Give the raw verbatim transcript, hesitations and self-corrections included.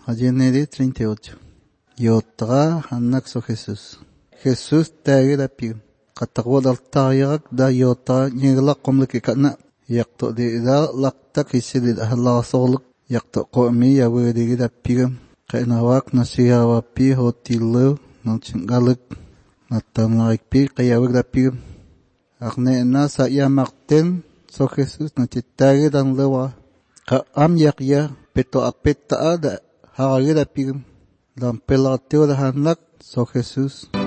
Hajeneri treinta y ocho. Yotra hanak so Jesús. Jesús tagi da pigam. Katagwad altayak da yotra nyegla komleki katna. Yakto di da lakta kisili da hala soluk. Yakto komi yawedigi da pigam. Kainawak nasiyawa pi hotilu nang chingaluk. Natamlaik pi kayawag da pigam. Akne na sa yamakten so Jesús na chitagi dan lewa. Ka am yakya peto apeta da haragi da pigam. Dan pelatio da hanak so Jesús.